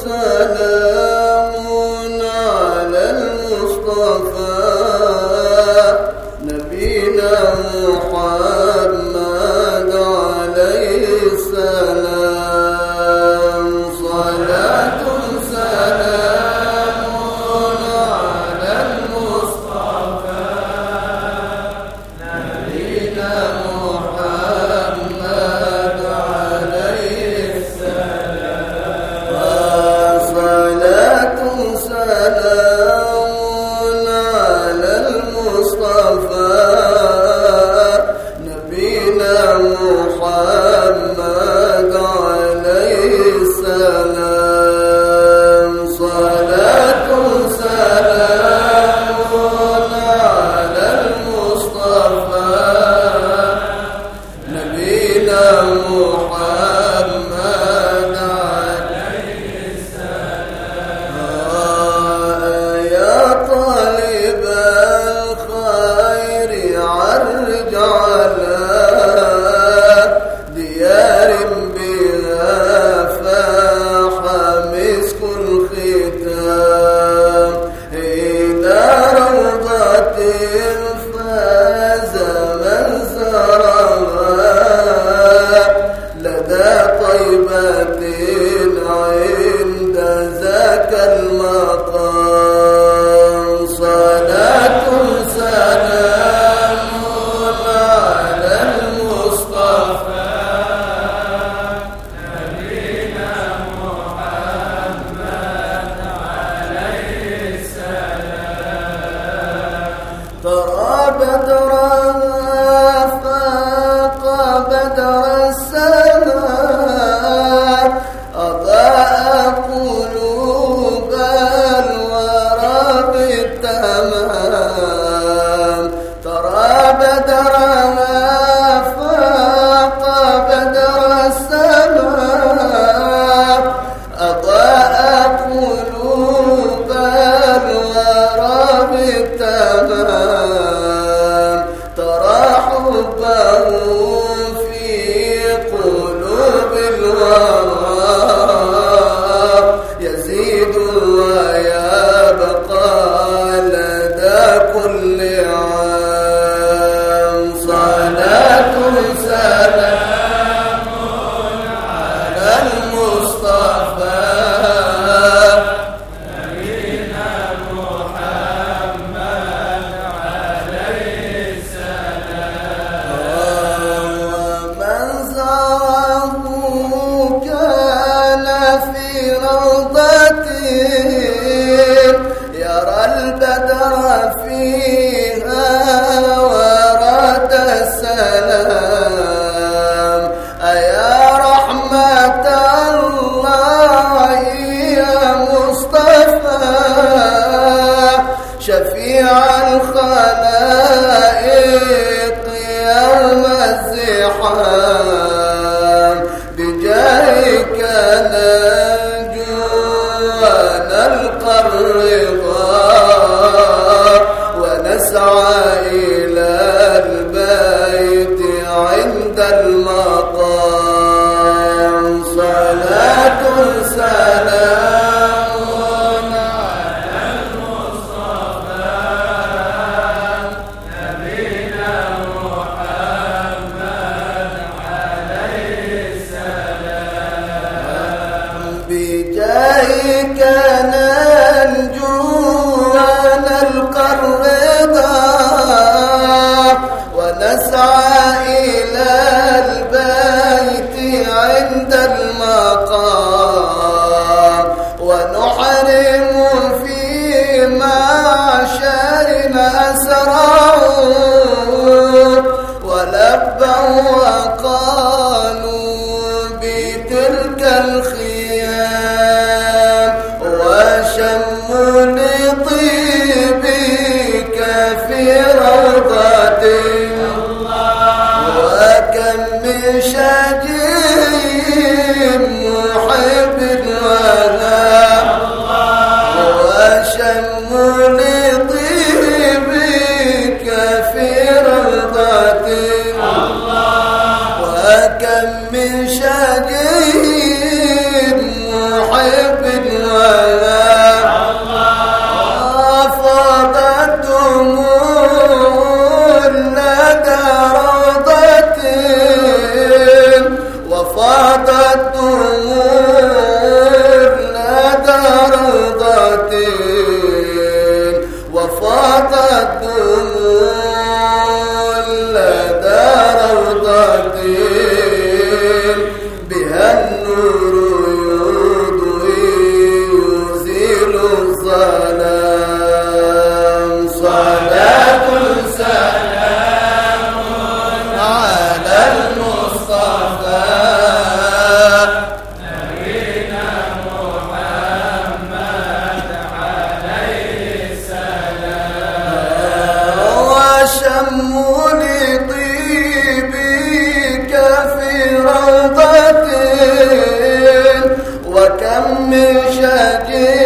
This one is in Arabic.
سلام على المصطفى نبينا محمد عليه السلام. صلاة سلام على المصطفى نبينا محمد عليه السلام. صلاة سلام على المصطفى نبينا محمد عليه السلام. صلاة سلام على المصطفى نبينا محمد عليه السلام. يا طالب الخير عرج على ديار بها فاح مسك الختام إلى روضة فاز من زارها لدى طيبة عند ذاك المقام. صلاة سلام على المصطفى نبينا محمد عليه السلام. ترى بدرا فاق بدر السماء أضاء قلوب الورى بالتمام. ترى بدرا فاق بدر السماء أضاء قلوب الورى بالتمام. ترى حبه في قلوب الورى يزيد ويبقى لدى كل عام. صلاة سلام على المصطفى نبينا محمد عليه السلام. من زاره كان في روضة يرى البدر فيها ورد السلام. أيا رحمة الله يا مصطفى شفيع الخلائق يوم الزحام. بجاهك ننجو ونلقى الرضا ونسعى إلى البيت عند المقام. صلاة سلام على المصطفى نبينا محمد عليه السلام. بجاهك ننجو ونلقى الرضا ونسعى إلى البيت عند المقام. ونحرم في معشرنا أسرعوا ولبوا وقالوا بتلك الخيام من شجر